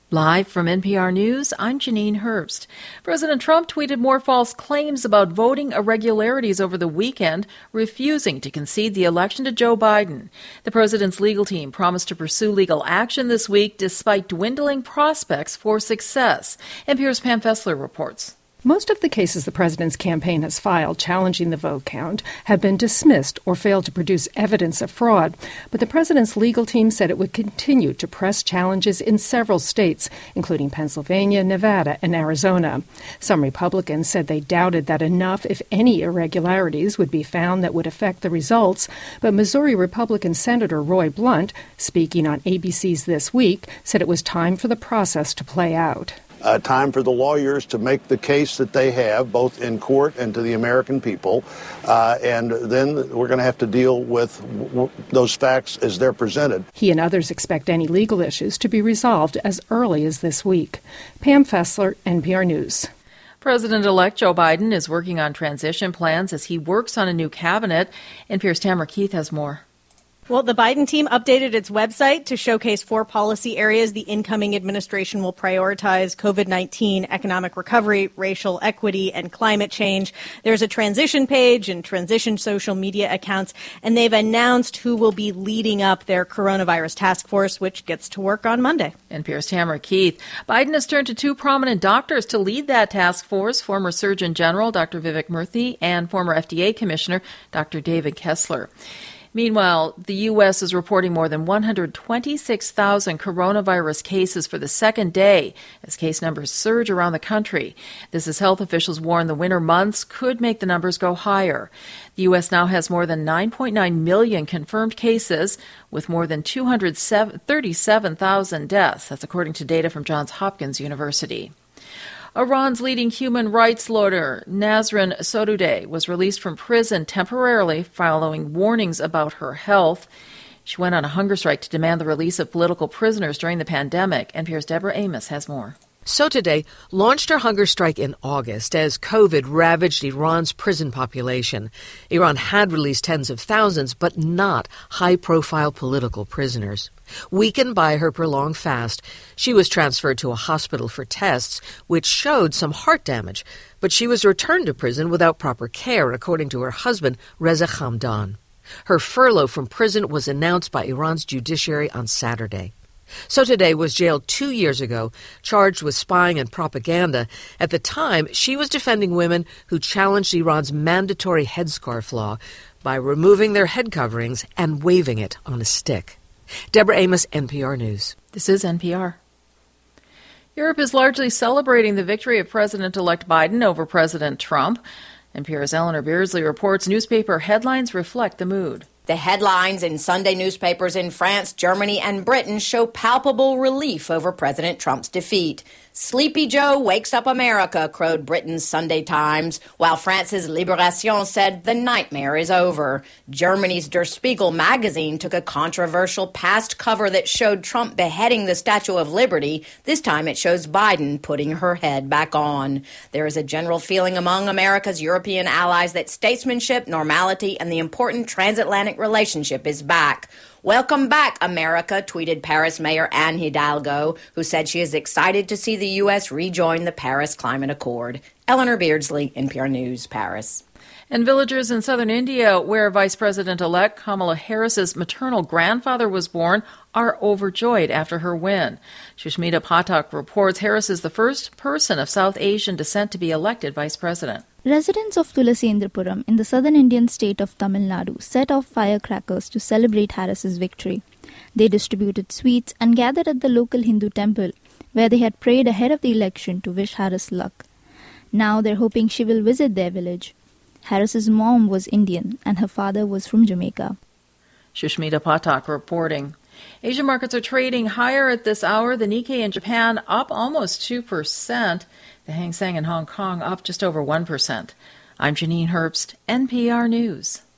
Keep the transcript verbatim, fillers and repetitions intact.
Live from N P R News, I'm Janine Herbst. President Trump tweeted more false claims about voting irregularities over the weekend, refusing to concede the election to Joe Biden. The president's legal team promised to pursue legal action this week despite dwindling prospects for success. N P R's Pam Fessler reports. Most of the cases the president's campaign has filed challenging the vote count have been dismissed or failed to produce evidence of fraud. But the president's legal team said it would continue to press challenges in several states, including Pennsylvania, Nevada, and Arizona. Some Republicans said they doubted that enough, if any, irregularities would be found that would affect the results. But Missouri Republican Senator Roy Blunt, speaking on A B C's This Week, said it was time for the process to play out. Uh, time for the lawyers to make the case that they have, both in court and to the American people. Uh, and then we're going to have to deal with w- those facts as they're presented. He and others expect any legal issues to be resolved as early as this week. Pam Fessler, N P R News. President-elect Joe Biden is working on transition plans as he works on a new cabinet. N P R's Tamara Keith has more. Well, the Biden team updated its website to showcase four policy areas the incoming administration will prioritize: COVID nineteen, economic recovery, racial equity, and climate change. There's a transition page and transition social media accounts, and they've announced who will be leading up their coronavirus task force, which gets to work on Monday. N P R's Tamara Keith. Biden has turned to two prominent doctors to lead that task force, former Surgeon General Doctor Vivek Murthy and former F D A Commissioner Doctor David Kessler. Meanwhile, the U S is reporting more than one hundred twenty-six thousand coronavirus cases for the second day as case numbers surge around the country. This as health officials warn the winter months could make the numbers go higher. The U S now has more than nine point nine million confirmed cases with more than two hundred thirty-seven thousand deaths. That's according to data from Johns Hopkins University. Iran's leading human rights lawyer, Nasrin Sotoudeh, was released from prison temporarily following warnings about her health. She went on a hunger strike to demand the release of political prisoners during the pandemic. N P R's Deborah Amos has more. Sotoudeh launched her hunger strike in August as COVID ravaged Iran's prison population. Iran had released tens of thousands, but not high-profile political prisoners. Weakened by her prolonged fast, she was transferred to a hospital for tests, which showed some heart damage, but she was returned to prison without proper care, according to her husband, Reza Hamdan. Her furlough from prison was announced by Iran's judiciary on Saturday. Sotoudeh was jailed two years ago, charged with spying and propaganda. At the time, she was defending women who challenged Iran's mandatory headscarf law by removing their head coverings and waving it on a stick. Deborah Amos, N P R News. This is N P R. Europe is largely celebrating the victory of President-elect Biden over President Trump. N P R's Eleanor Beardsley reports newspaper headlines reflect the mood. The headlines in Sunday newspapers in France, Germany, and Britain show palpable relief over President Trump's defeat. Sleepy Joe wakes up America, crowed Britain's Sunday Times, while France's Libération said the nightmare is over. Germany's Der Spiegel magazine took a controversial past cover that showed Trump beheading the Statue of Liberty. This time it shows Biden putting her head back on. There is a general feeling among America's European allies that statesmanship, normality, and the important transatlantic relationship is back. Welcome back, America, tweeted Paris Mayor Anne Hidalgo, who said she is excited to see the U S rejoin the Paris Climate Accord. Eleanor Beardsley, N P R News, Paris. And villagers in southern India, where Vice President-elect Kamala Harris's maternal grandfather was born, are overjoyed after her win. Shushmita Pathak reports Harris is the first person of South Asian descent to be elected vice president. Residents of Tulasendrapuram in the southern Indian state of Tamil Nadu set off firecrackers to celebrate Harris's victory. They distributed sweets and gathered at the local Hindu temple, where they had prayed ahead of the election to wish Harris luck. Now they're hoping she will visit their village. Harris's mom was Indian and her father was from Jamaica. Shushmita Pathak reporting. Asian markets are trading higher at this hour. The Nikkei in Japan up almost two percent. The Hang Seng in Hong Kong up just over one percent. I'm Janine Herbst, N P R News.